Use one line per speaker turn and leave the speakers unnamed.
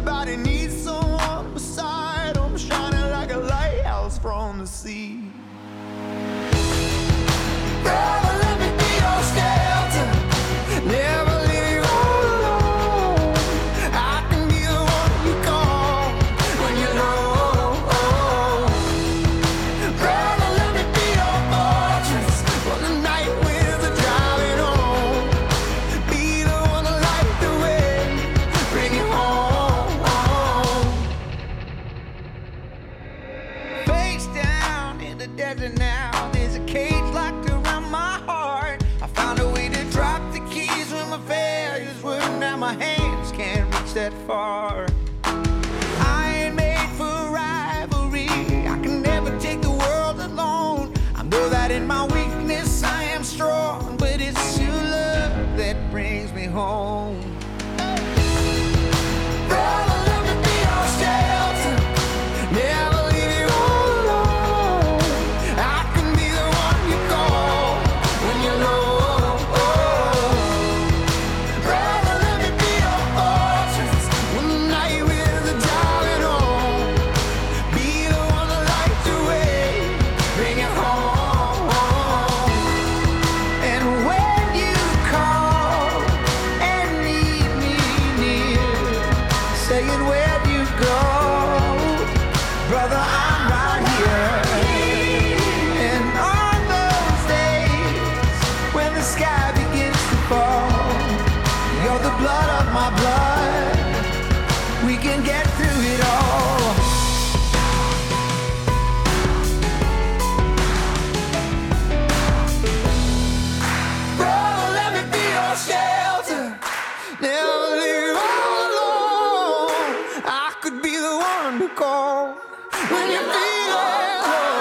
Everybody needs someone beside them, shining like a lighthouse from the sea. Brother, let me be your shelter, never leave you all alone. I can be the one you call when you're low. Brother, let me be your fortress when the night winds are driving home. Be the one to light the way, bring you home. Face down in the desert now, there's a cage locked around my heart. I found a way to drop the keys when my failures were. Now my hands can't reach that far. I ain't made for rivalry, I can never take the world alone. I know that in my weakness I am strong, but it's your love that brings me home. Brother, let me be your shelter, never leave you all alone. I can be the one you call when you're low. Brother, let me be your fortress when the night winds are driving home. Be the one to light the way, bring it home. And when you call and need me near, saying where'd you go, brother, I'm right here. And on those days when the sky begins to fall, you're the blood of my blood, we can get through it all. Brother, let me be your shelter, never leave you all alone. I could be the one to call when you feel low.